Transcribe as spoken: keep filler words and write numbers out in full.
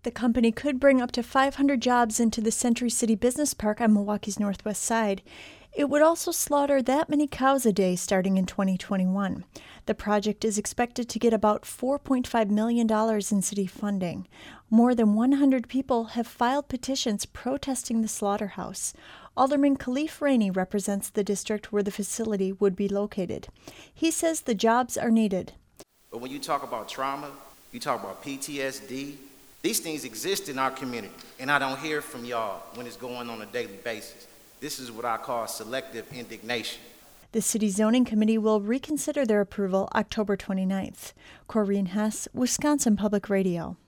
The company could bring up to five hundred jobs into the Century City Business Park on Milwaukee's northwest side. It would also slaughter that many cows a day starting in twenty twenty-one. The project is expected to get about four point five million dollars in city funding. More than one hundred people have filed petitions protesting the slaughterhouse. Alderman Khalif Rainey represents the district where the facility would be located. He says the jobs are needed. But when you talk about trauma, you talk about P T S D, these things exist in our community, and I don't hear from y'all when it's going on a daily basis. This is what I call selective indignation. The City Zoning Committee will reconsider their approval October twenty-ninth. Corrine Hess, Wisconsin Public Radio.